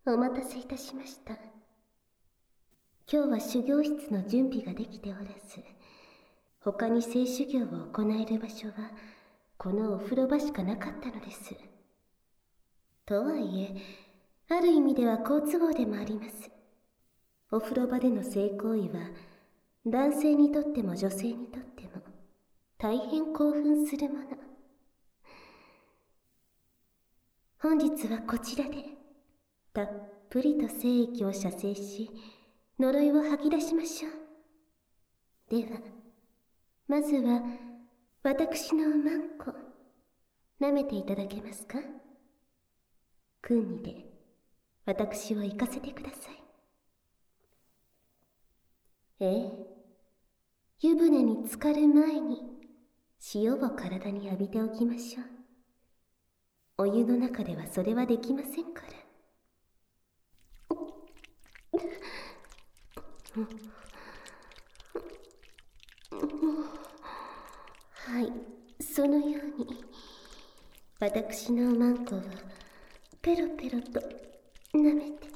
お待たせいたしました。今日は修行室の準備ができておらず、他に性修行を行える場所はこのお風呂場しかなかったのです。とはいえ、ある意味では好都合でもあります。お風呂場での性行為は男性にとっても女性にとっても大変興奮するもの。本日はこちらでたっぷりと精液を射精し、呪いを吐き出しましょう。ではまずは私のおまんこ、舐めていただけますか？君にで私を行かせてください。湯船に浸かる前に塩を体に浴びておきましょう。お湯の中ではそれはできませんから。はい、そのように私のおまんこはペロペロと舐めて。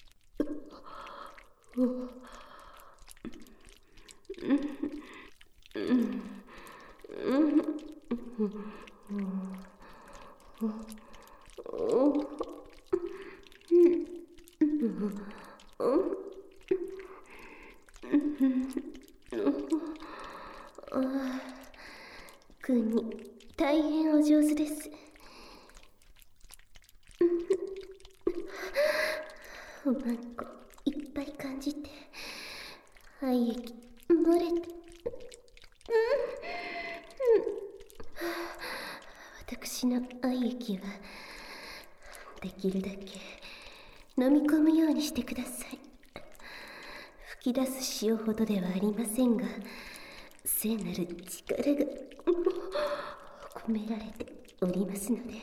君に大変お上手です。おまんこいっぱい感じて、愛液漏れて、私の愛液はできるだけ飲み込むようにしてください。吹き出す塩ほどではありませんが、聖なる力が込められておりますので。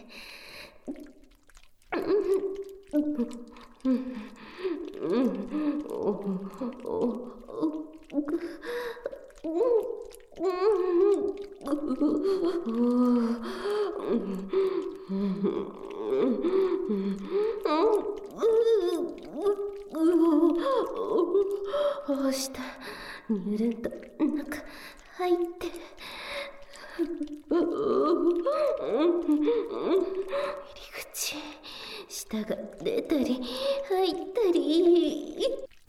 下にゅるんと中入って入り口、舌が出たり入ったり。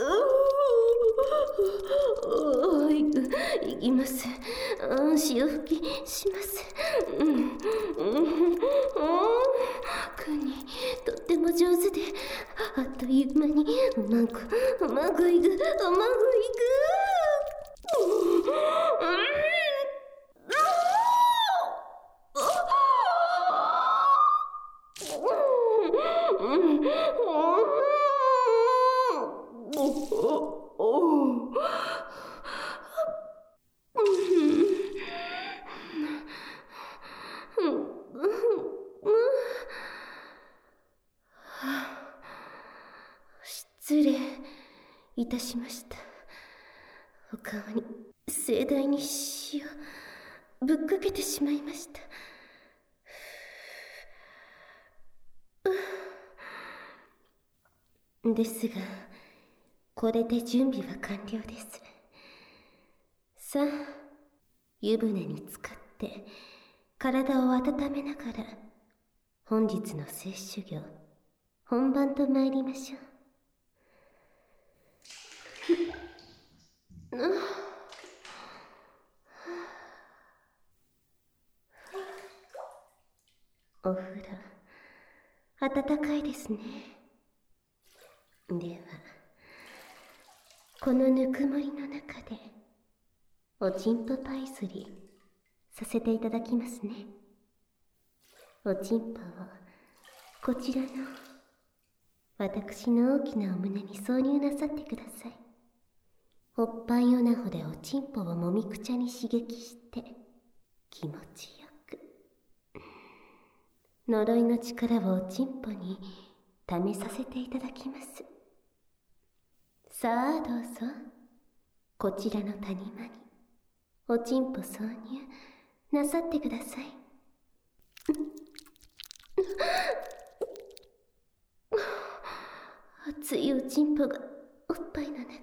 いきます。潮吹きします。君とっても上手で、あっという間にうまくいく。失礼いたしました。お顔に盛大に塩ぶっかけてしまいました。ですが、これで準備は完了です。さあ、湯船に浸かって体を温めながら本日の性修行本番と参りましょう。お風呂暖かいですね。ではこのぬくもりの中でおちんぽパイスリさせていただきますね。おちんぽをこちらの私の大きなお胸に挿入なさってください。おっぱいオナホでおちんぽをもみくちゃに刺激して気持ちよく、呪いの力をおちんぽに試させていただきます。さあどうぞ、こちらの谷間におちんぽ挿入なさってください。 熱いおちんぽがおっぱいの中に。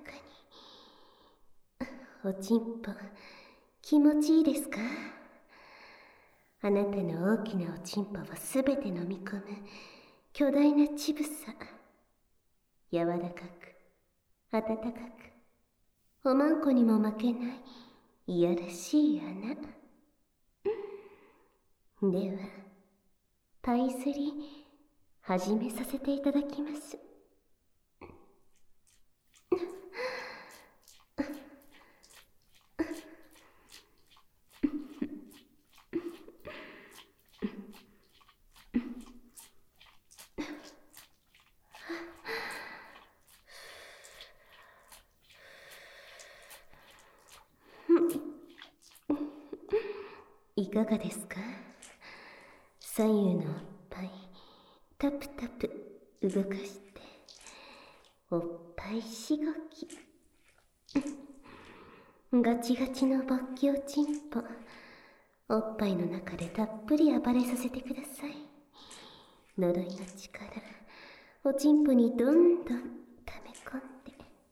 おちんぽ、気持ちいいですか？あなたの大きなおちんぽをすべて飲み込む巨大な乳房。柔らかく、温かく、おまんこにも負けないいやらしい穴。では、パイ釣り、始めさせていただきます。いかがですか？左右のおっぱい、タプタプ動かして、おっぱいしごき。ガチガチの勃起おちんぽ、おっぱいの中でたっぷり暴れさせてください。呪いの力、おちんぽにどんどん溜め込んで。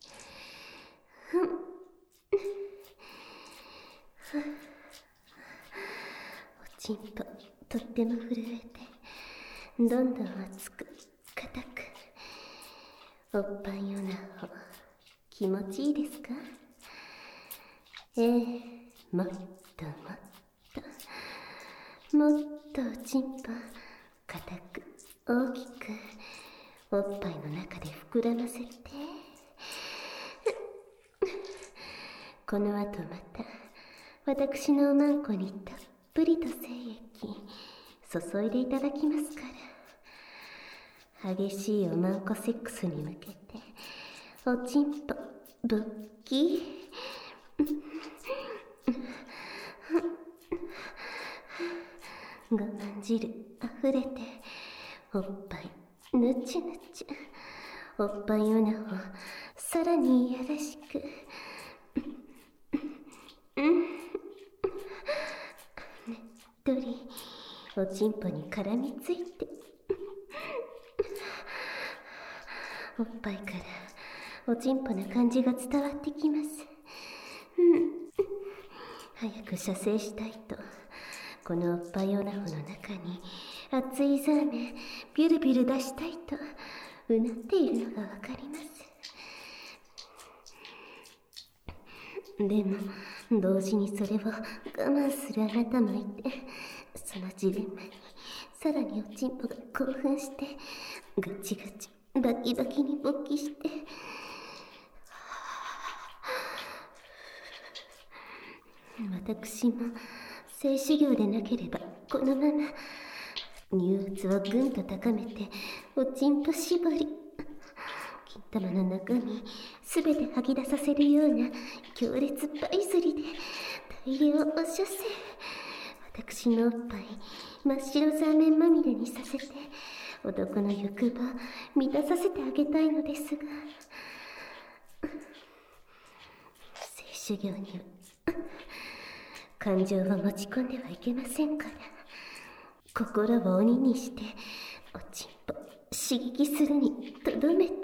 おちんぽ、とっても震えて、どんどん熱く、硬く。おっぱいオナホ、気持ちいいですか？もっともっと、もっとおちんぽ、硬く、大きく、おっぱいの中で膨らませて。この後また、私のおまんこにたっぷりと精液、注いでいただきますから。激しいおまんこセックスに向けて、おちんぽ、勃起。我慢汁あふれて、おっぱいぬちゅぬちゅ。おっぱいオナホ、さらにいやらしく。ねっとり、おちんぽに絡みついて。おっぱいからおちんぽの感じが伝わってきます。早く射精したいと、このおっぱいオナホの中に熱いザーメンビュルビュル出したいとうなっているのがわかります。でも同時にそれを我慢するあなたもいて、そのジレンマにさらにおちんぽが興奮して、ガチガチバキバキに勃起して。私も性修行でなければこのまま乳圧をぐんと高めておちんぽ絞り、金玉の中身すべて吐き出させるような強烈パイ釣りで大量お射精。私のおっぱい真っ白ザーメンまみれにさせて、男の欲望満たさせてあげたいのですが、性修行には感情を持ち込んではいけませんから、心を鬼にしておちんぽ刺激するにとどめて。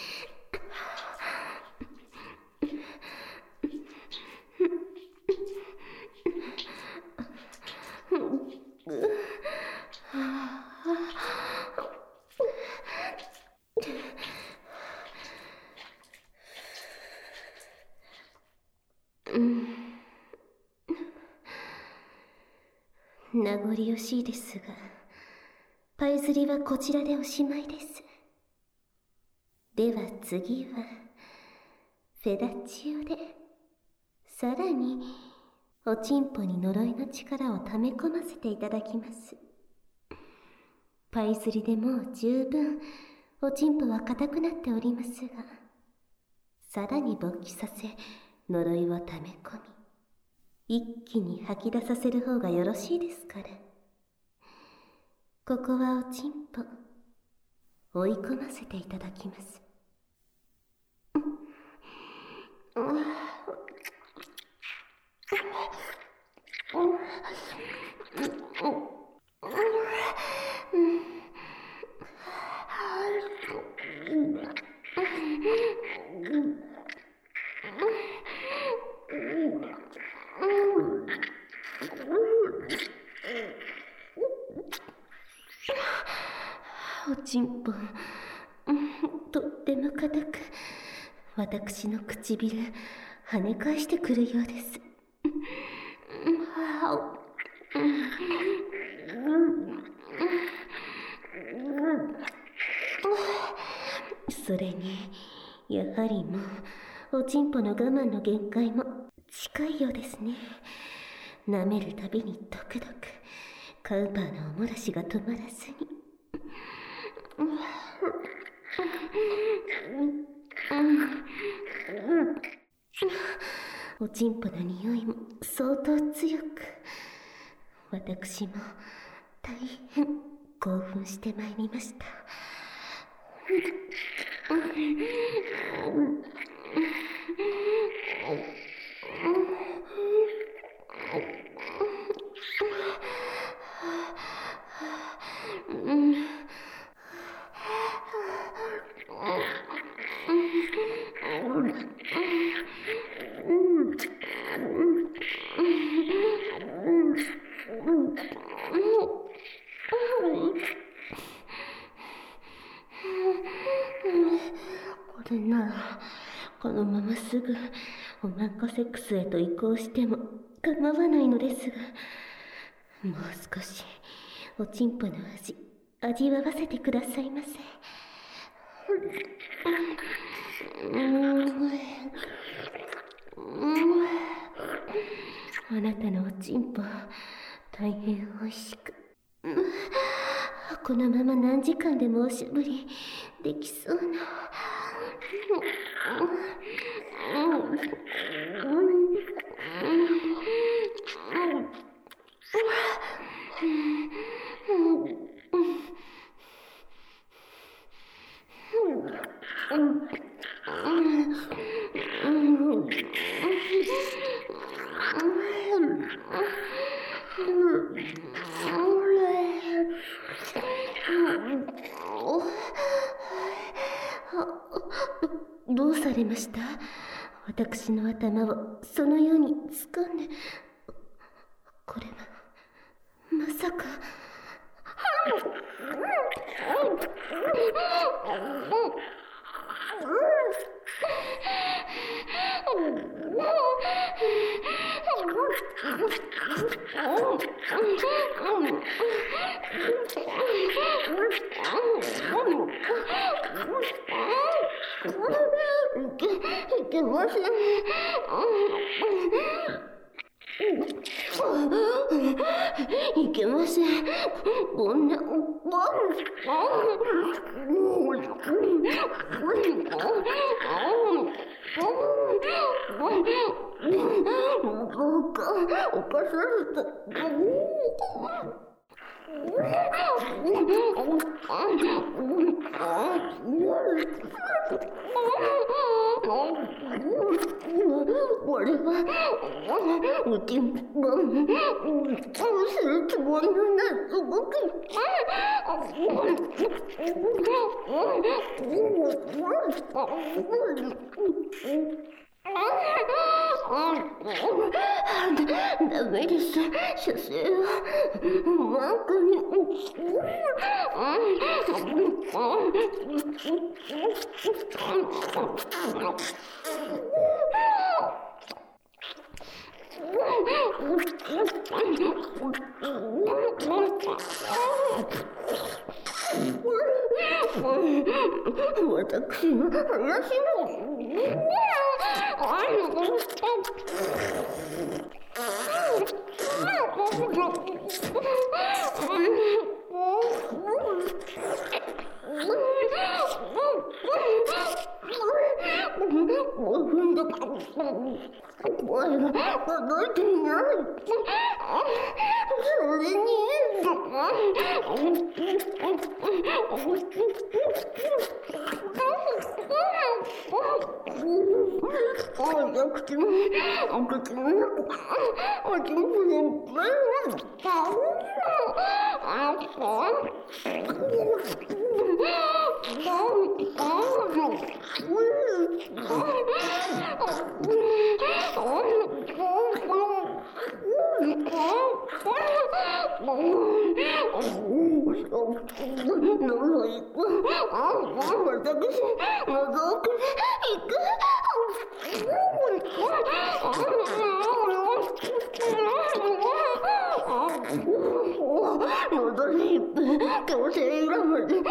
名残惜しいですが、パイ釣りはこちらでおしまいです。では次はフェダチオで、さらにおちんぽに呪いの力を溜め込ませていただきます。パイ釣りでもう十分おちんぽは硬くなっておりますが、さらに勃起させ呪いを溜め込み、一気に吐き出させる方がよろしいですから。ここはおちんぽ追い込ませていただきます。 おちんぽ、とっても硬く、私の唇跳ね返してくるようです。それにやはりもうおちんぽの我慢の限界も近いようですね。舐めるたびにドクドクカウパーのおもらしが止まらずに。おちんぽの匂いも相当強く、私も大変興奮してまいりました。これならこのまますぐおまんこセックスへと移行しても構わないのですが、もう少しおちんぽの味わわせてくださいませ。あなたのおちんぽ大変おいしく、このまま何時間でもおしゃぶりできそうな。どうされました？私の頭をそのように掴んで。これはまさか。いけません。いけません。こんな。犯された。これはおちんぽがそうするつもりのない動き。ダメです。射精はマークに。私の話も。5分だから声が届いていない。それに早くてもお口の中おちんぽでいっぱいど行く。私、覗く。行く。喉に行く。強制裏まで。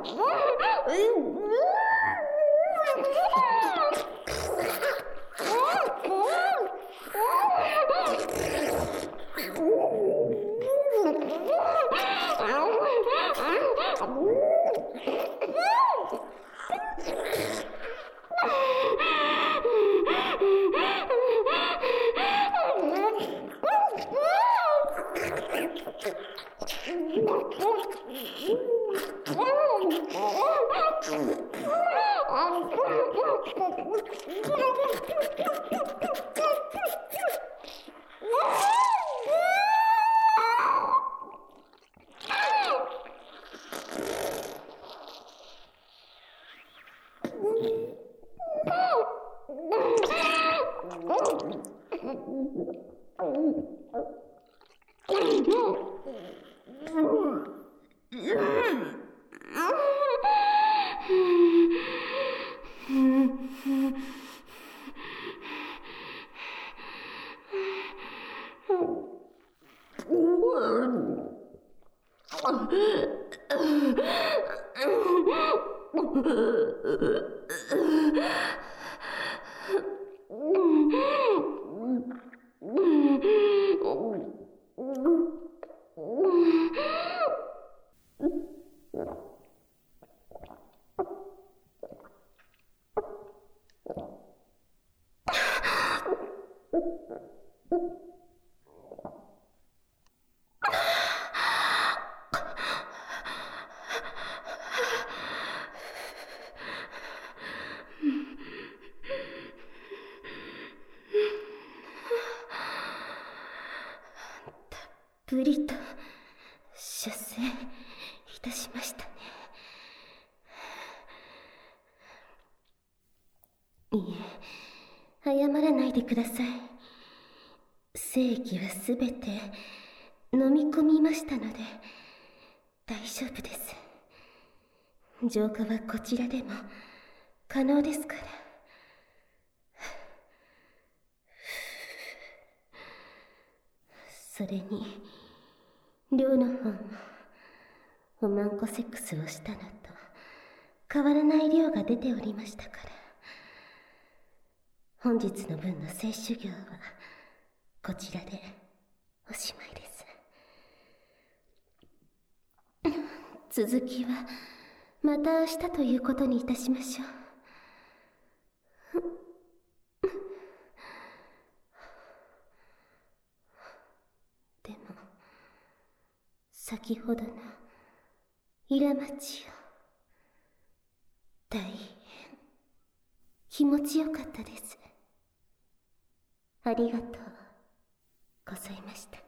たっぷりと出世いたしましたね。いえ、謝らないでください。精液はすべて飲み込みましたので大丈夫です。浄化はこちらでも可能ですから。それに寮の方もおまんこセックスをしたのと変わらない量が出ておりましたから、本日の分の摂取量はこちらでおしまいです。続きはまた明日ということにいたしましょう。でも先ほどのイラマチオ、大変気持ちよかったです。ありがとうございました。